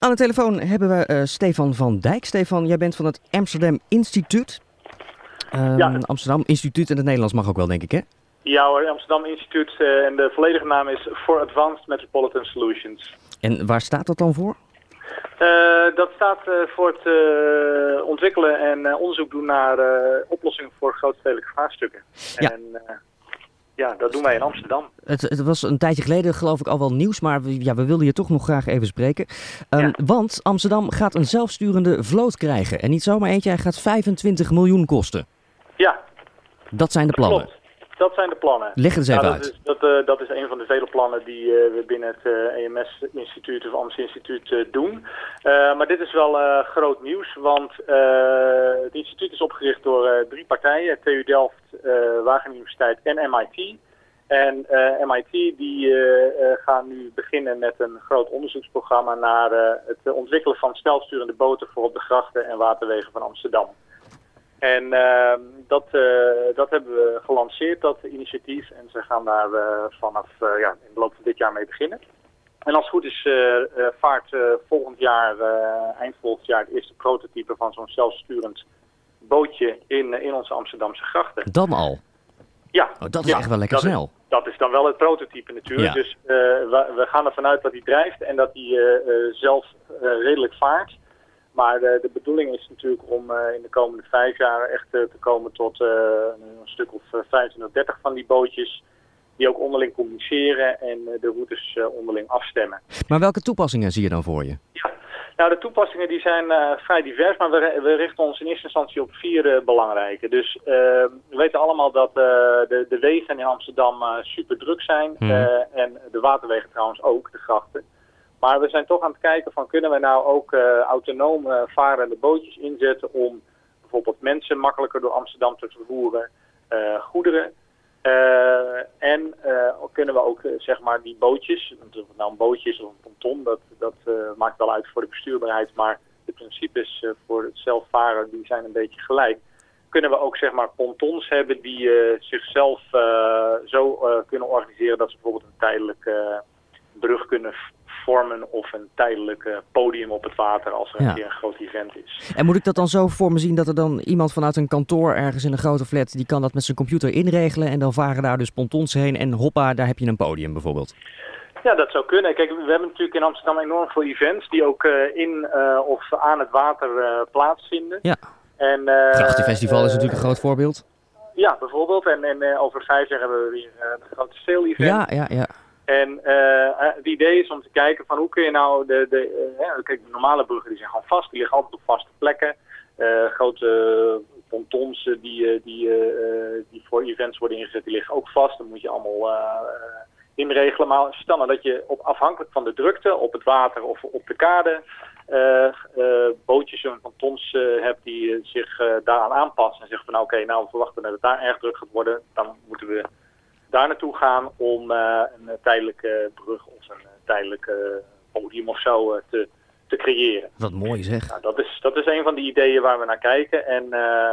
Aan de telefoon hebben we Stefan van Dijk. Stefan, jij bent van het Amsterdam Instituut. Amsterdam Instituut in het Nederlands mag ook wel, denk ik, hè? Ja hoor, Amsterdam Instituut en de volledige naam is For Advanced Metropolitan Solutions. En waar staat dat dan voor? Dat staat voor het ontwikkelen en onderzoek doen naar oplossingen voor grootstedelijke vraagstukken. Ja. En dat doen wij in Amsterdam. Het was een tijdje geleden geloof ik al wel nieuws, maar we wilden je toch nog graag even spreken. Want Amsterdam gaat een zelfsturende vloot krijgen. En niet zomaar eentje, hij gaat 25 miljoen kosten. Ja. Dat zijn de plannen. Klopt. Dat zijn de plannen. Leg het eens even uit. Dat is een van de vele plannen die we binnen het EMS-instituut of AMS-instituut doen. Maar dit is wel groot nieuws, want het instituut is opgericht door 3 partijen. TU Delft, Wageningen Universiteit en MIT. En MIT die gaan nu beginnen met een groot onderzoeksprogramma naar het ontwikkelen van snelsturende boten voor op de grachten en waterwegen van Amsterdam. En dat hebben we gelanceerd, dat initiatief. En ze gaan daar vanaf in de loop van dit jaar mee beginnen. En als het goed is vaart volgend jaar, eind volgend jaar, het eerste prototype van zo'n zelfsturend bootje in onze Amsterdamse grachten. Dan al? Ja. Oh, dat is echt wel lekker snel. Dat is dan wel het prototype natuurlijk. Ja. Dus we gaan ervan uit dat hij drijft en dat hij zelf redelijk vaart. Maar de bedoeling is natuurlijk om in de komende 5 jaar echt te komen tot een stuk of 25, 30 van die bootjes. Die ook onderling communiceren en de routes onderling afstemmen. Maar welke toepassingen zie je dan voor je? Ja, nou de toepassingen die zijn vrij divers, maar we richten ons in eerste instantie op 4 belangrijke. Dus we weten allemaal dat de wegen in Amsterdam super druk zijn. En de waterwegen trouwens ook, de grachten. Maar we zijn toch aan het kijken van kunnen we nou ook autonoom varende bootjes inzetten om bijvoorbeeld mensen makkelijker door Amsterdam te vervoeren, goederen. En kunnen we ook zeg maar die bootjes, of het nou een bootje is of een ponton, dat maakt wel uit voor de bestuurbaarheid, maar de principes voor het zelfvaren die zijn een beetje gelijk. Kunnen we ook zeg maar pontons hebben die zichzelf zo kunnen organiseren dat ze bijvoorbeeld een tijdelijke brug kunnen vormen of een tijdelijk podium op het water als er een keer een groot event is. En moet ik dat dan zo voor me zien dat er dan iemand vanuit een kantoor ergens in een grote flat, die kan dat met zijn computer inregelen en dan varen daar dus pontons heen en hoppa, daar heb je een podium bijvoorbeeld? Ja, dat zou kunnen. Kijk, we hebben natuurlijk in Amsterdam enorm veel events die ook in of aan het water plaatsvinden. Ja. Grachtenfestival is natuurlijk een groot voorbeeld. Ja, bijvoorbeeld. En over 5 jaar hebben we weer een grote sail-event. Ja. En het idee is om te kijken van hoe kun je nou kijk, de normale bruggen die zijn gewoon vast, die liggen altijd op vaste plekken. Grote pontons die voor events worden ingezet, die liggen ook vast. Dan moet je allemaal inregelen. Maar stel nou dat je afhankelijk van de drukte op het water of op de kade bootjes en pontons hebt die zich daaraan aanpassen. En zeggen van oké, we verwachten dat het daar erg druk gaat worden. Dan moeten we daar naartoe gaan om een tijdelijke brug of een tijdelijke podium of zo te creëren. Wat mooi zeg. Nou, dat is een van de ideeën waar we naar kijken. En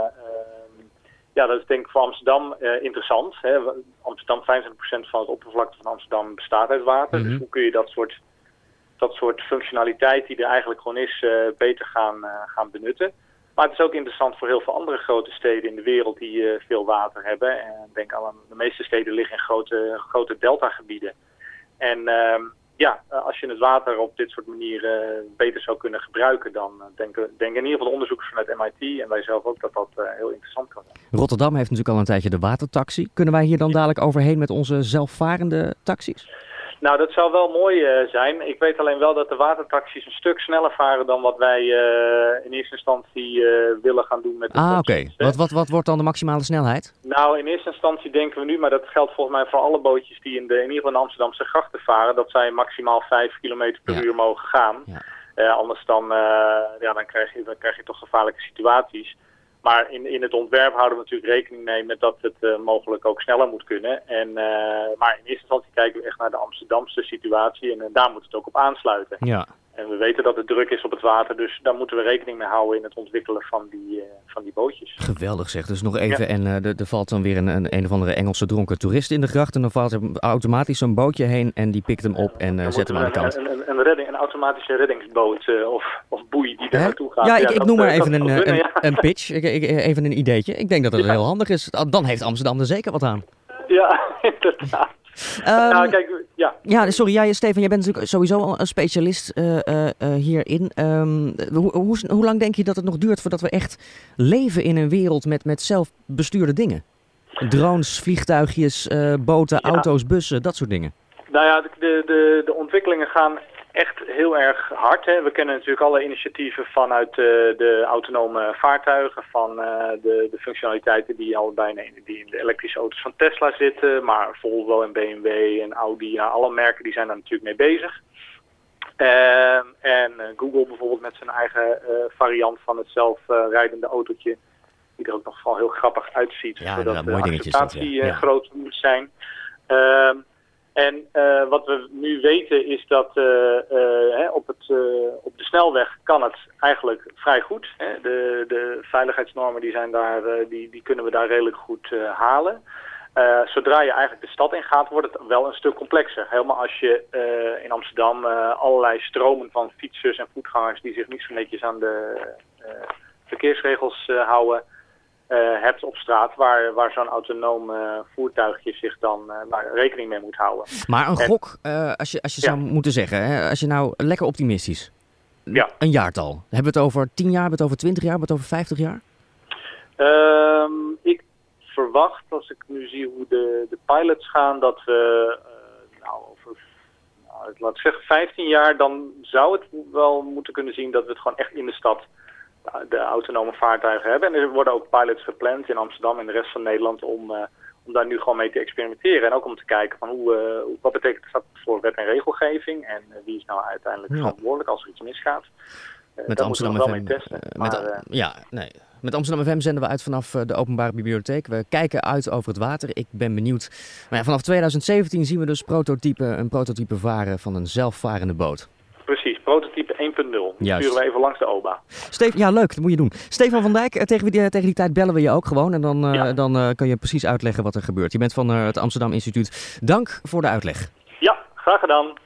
dat is denk ik voor Amsterdam interessant. Hè. Amsterdam, 25% van het oppervlakte van Amsterdam bestaat uit water. Dus hoe kun je dat soort functionaliteit die er eigenlijk gewoon is beter gaan benutten. Maar het is ook interessant voor heel veel andere grote steden in de wereld die veel water hebben. En denk aan de meeste steden liggen in grote deltagebieden. En als je het water op dit soort manieren beter zou kunnen gebruiken, dan denk in ieder geval de onderzoekers vanuit MIT en wij zelf ook dat heel interessant kan zijn. Rotterdam heeft natuurlijk al een tijdje de watertaxi. Kunnen wij hier dan dadelijk overheen met onze zelfvarende taxis? Nou, dat zou wel mooi zijn. Ik weet alleen wel dat de watertaxis een stuk sneller varen dan wat wij in eerste instantie willen gaan doen met de oké. Wat wordt dan de maximale snelheid? Nou, in eerste instantie denken we nu, maar dat geldt volgens mij voor alle bootjes die in ieder geval in de Amsterdamse grachten varen, dat zij maximaal 5 km per uur mogen gaan. Ja. Anders dan krijg je toch gevaarlijke situaties. Maar in het ontwerp houden we natuurlijk rekening mee met dat het mogelijk ook sneller moet kunnen. Maar in eerste instantie kijken we echt naar de Amsterdamse situatie en daar moet het ook op aansluiten. Ja. En we weten dat het druk is op het water, dus daar moeten we rekening mee houden in het ontwikkelen van die bootjes. Geweldig zeg. Dus nog even, en er valt dan weer een of andere Engelse dronken toerist in de gracht. En dan valt er automatisch zo'n bootje heen en die pikt hem op en zet hem aan de kant. Een automatische reddingsboot of boei die er naartoe gaat. Ja, ik noem maar even een pitch, even een ideetje. Ik denk dat het heel handig is. Dan heeft Amsterdam er zeker wat aan. Ja, inderdaad. Nou, kijk, ja, sorry, Stefan, jij bent natuurlijk sowieso al een specialist hierin. Hoe lang denk je dat het nog duurt voordat we echt leven in een wereld met zelfbestuurde dingen? Drones, vliegtuigjes, boten, auto's, bussen, dat soort dingen. Nou ja, de ontwikkelingen gaan echt heel erg hard. Hè. We kennen natuurlijk alle initiatieven vanuit de autonome vaartuigen, van de functionaliteiten die al bijna in de elektrische auto's van Tesla zitten, maar Volvo en BMW en Audi, alle merken die zijn daar natuurlijk mee bezig. En Google bijvoorbeeld met zijn eigen variant van het zelfrijdende autootje, die er ook nog wel heel grappig uitziet, zodat de acceptatie groot moet zijn. En wat we nu weten is dat op de snelweg kan het eigenlijk vrij goed. Hè. De veiligheidsnormen die zijn daar, die kunnen we daar redelijk goed halen. Zodra je eigenlijk de stad in gaat, wordt het wel een stuk complexer. Helemaal als je in Amsterdam allerlei stromen van fietsers en voetgangers die zich niet zo netjes aan de verkeersregels houden, hebt op straat, waar zo'n autonoom voertuigje zich dan rekening mee moet houden. Maar een gok, als je zou moeten zeggen, hè, als je nou lekker optimistisch, een jaartal. Hebben we het over 10 jaar, hebben we het over 20 jaar, hebben we het over 50 jaar? Ik verwacht, als ik nu zie hoe de pilots gaan, dat we laat ik zeggen 15 jaar, dan zou het wel moeten kunnen zien dat we het gewoon echt in de stad de autonome vaartuigen hebben. En er worden ook pilots gepland in Amsterdam en de rest van Nederland om daar nu gewoon mee te experimenteren. En ook om te kijken van wat betekent dat voor wet en regelgeving en wie is nou uiteindelijk verantwoordelijk als er iets misgaat. Met Amsterdam FM. Met Amsterdam FM zenden we uit vanaf de openbare bibliotheek. We kijken uit over het water. Ik ben benieuwd. Maar vanaf 2017 zien we dus een prototype varen van een zelfvarende boot. Precies, prototype 1.0. Die sturen we even langs de OBA. Ja, leuk, dat moet je doen. Stefan van Dijk, tegen die tijd bellen we je ook gewoon. En dan kan je precies uitleggen wat er gebeurt. Je bent van het Amsterdam Instituut. Dank voor de uitleg. Ja, graag gedaan.